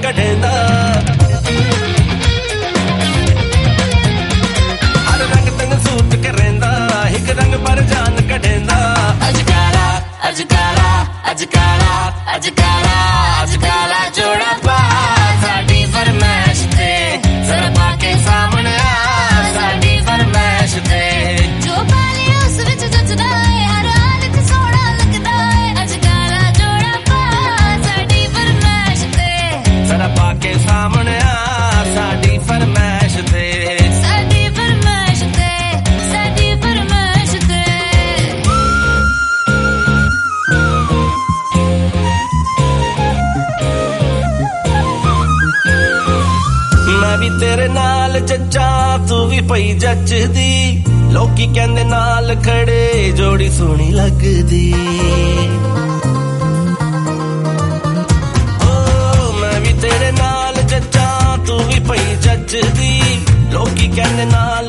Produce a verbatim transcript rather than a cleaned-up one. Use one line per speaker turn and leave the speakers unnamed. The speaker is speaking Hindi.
कढेंदा हर रंग तन सूट करेंदा एक रंग पर जान कढेंदा अज काला अज काला अज काला अज काला अज काला जोड़ा पा साडी फरमाइश ते जरा पाके सामने आ साडी फरमाइश ते
जो पाले उस विच जचदा है हर हाल च सोहना लगदा है अज काला जोड़ा पा साडी फरमाइश ते
जरा पाके सामने आ साडी फरमाइश ते
साडी फरमाइश ते साडी फरमाइश ते
मैं भी तेरे नाल जच्चा तू भी पई जचदी लोकी कहंदे नाल खड़े जोड़ी सोहनी लगदी ओ मैं भी तेरे नाल जच्चा तू भी पई जचदी लोकी कहंदे नाल